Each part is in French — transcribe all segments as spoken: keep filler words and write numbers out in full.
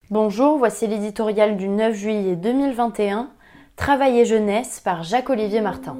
Bonjour, voici l'éditorial du neuf juillet deux mille vingt et un, Travail et jeunesse par Jacques-Olivier Martin.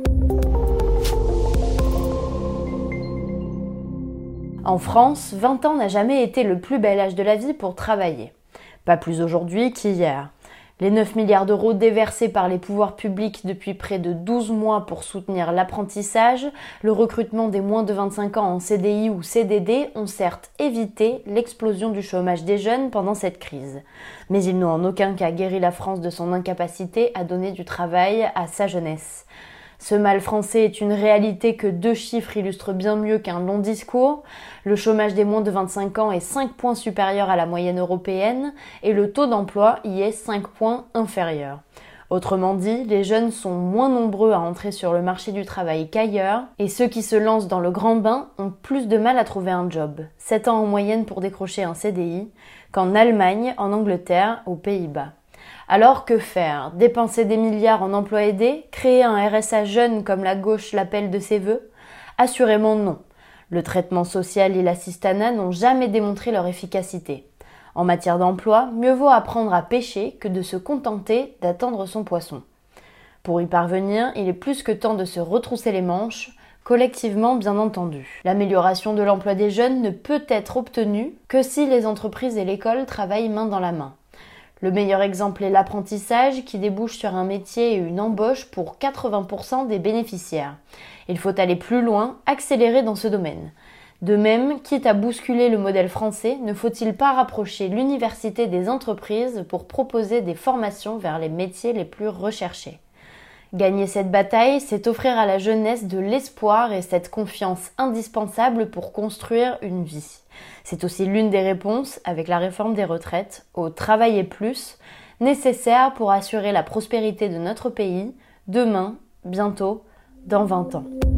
En France, vingt ans n'a jamais été le plus bel âge de la vie pour travailler. Pas plus aujourd'hui qu'hier. Les neuf milliards d'euros déversés par les pouvoirs publics depuis près de douze mois pour soutenir l'apprentissage, le recrutement des moins de vingt-cinq ans en C D I ou C D D ont certes évité l'explosion du chômage des jeunes pendant cette crise. Mais ils n'ont en aucun cas guéri la France de son incapacité à donner du travail à sa jeunesse. Ce mal français est une réalité que deux chiffres illustrent bien mieux qu'un long discours. Le chômage des moins de vingt-cinq ans est cinq points supérieur à la moyenne européenne et le taux d'emploi y est cinq points inférieur. Autrement dit, les jeunes sont moins nombreux à entrer sur le marché du travail qu'ailleurs et ceux qui se lancent dans le grand bain ont plus de mal à trouver un job, sept ans en moyenne pour décrocher un C D I, qu'en Allemagne, en Angleterre, aux Pays-Bas. Alors que faire? Dépenser des milliards en emploi aidé? Créer un R S A jeune comme la gauche l'appelle de ses vœux? Assurément non. Le traitement social et l'assistanat n'ont jamais démontré leur efficacité. En matière d'emploi, mieux vaut apprendre à pêcher que de se contenter d'attendre son poisson. Pour y parvenir, il est plus que temps de se retrousser les manches, collectivement bien entendu. L'amélioration de l'emploi des jeunes ne peut être obtenue que si les entreprises et l'école travaillent main dans la main. Le meilleur exemple est l'apprentissage qui débouche sur un métier et une embauche pour quatre-vingts pour cent des bénéficiaires. Il faut aller plus loin, accélérer dans ce domaine. De même, quitte à bousculer le modèle français, ne faut-il pas rapprocher l'université des entreprises pour proposer des formations vers les métiers les plus recherchés? Gagner cette bataille, c'est offrir à la jeunesse de l'espoir et cette confiance indispensable pour construire une vie. C'est aussi l'une des réponses, avec la réforme des retraites, au « travailler plus » nécessaire pour assurer la prospérité de notre pays, demain, bientôt, dans vingt ans.